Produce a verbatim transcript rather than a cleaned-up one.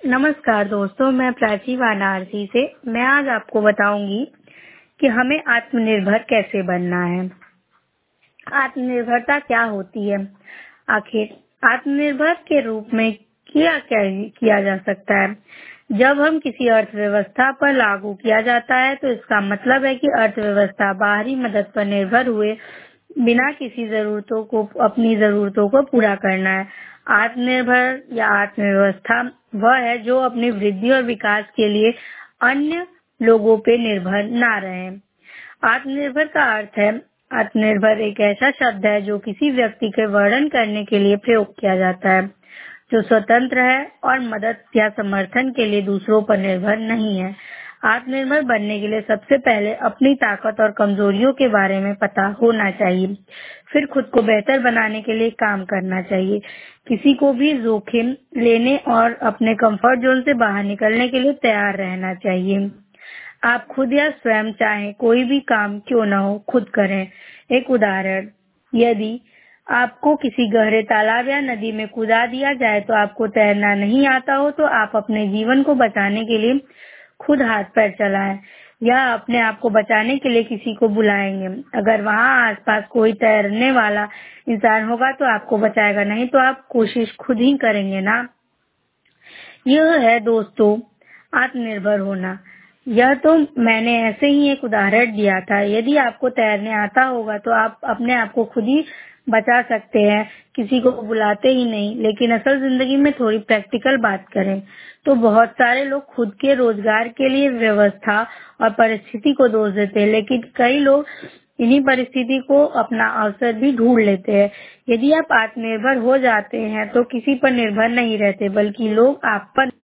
नमस्कार दोस्तों, मैं प्राची वाराणसी से। मैं आज आपको बताऊंगी कि हमें आत्मनिर्भर कैसे बनना है। आत्मनिर्भरता क्या होती है? आखिर आत्मनिर्भर के रूप में क्या क्या किया जा सकता है? जब हम किसी अर्थव्यवस्था पर लागू किया जाता है तो इसका मतलब है कि अर्थव्यवस्था बाहरी मदद पर निर्भर हुए बिना किसी जरूरतों को अपनी जरूरतों को पूरा करना है। आत्मनिर्भर या अर्थव्यवस्था वह है जो अपनी वृद्धि और विकास के लिए अन्य लोगों पे निर्भर ना रहे। आत्मनिर्भर का अर्थ है आत्मनिर्भर एक ऐसा शब्द है जो किसी व्यक्ति के वर्णन करने के लिए प्रयोग किया जाता है जो स्वतंत्र है और मदद या समर्थन के लिए दूसरों पर निर्भर नहीं है। आत्मनिर्भर बनने के लिए सबसे पहले अपनी ताकत और कमजोरियों के बारे में पता होना चाहिए, फिर खुद को बेहतर बनाने के लिए काम करना चाहिए। किसी को भी जोखिम लेने और अपने कंफर्ट जोन से बाहर निकलने के लिए तैयार रहना चाहिए। आप खुद या स्वयं चाहे कोई भी काम क्यों न हो खुद करें। एक उदाहरण, यदि आपको किसी गहरे तालाब या नदी में कूदा दिया जाए तो आपको तैरना नहीं आता हो तो आप अपने जीवन को बचाने के लिए खुद हाथ पैर चलाएं या अपने आप को बचाने के लिए किसी को बुलाएंगे। अगर वहाँ आसपास कोई तैरने वाला इंसान होगा तो आपको बचाएगा, नहीं तो आप कोशिश खुद ही करेंगे ना। यह है दोस्तों आत्मनिर्भर होना। यह तो मैंने ऐसे ही एक उदाहरण दिया था। यदि आपको तैरने आता होगा तो आप अपने आप को खुद ही बचा सकते हैं, किसी को बुलाते ही नहीं। लेकिन असल जिंदगी में थोड़ी प्रैक्टिकल बात करें तो बहुत सारे लोग खुद के रोजगार के लिए व्यवस्था और परिस्थिति को दोष देते हैं, लेकिन कई लोग इन्हीं परिस्थिति को अपना अवसर भी ढूंढ लेते हैं। यदि आप आत्मनिर्भर हो जाते हैं तो किसी पर निर्भर नहीं रहते, बल्कि लोग आप पर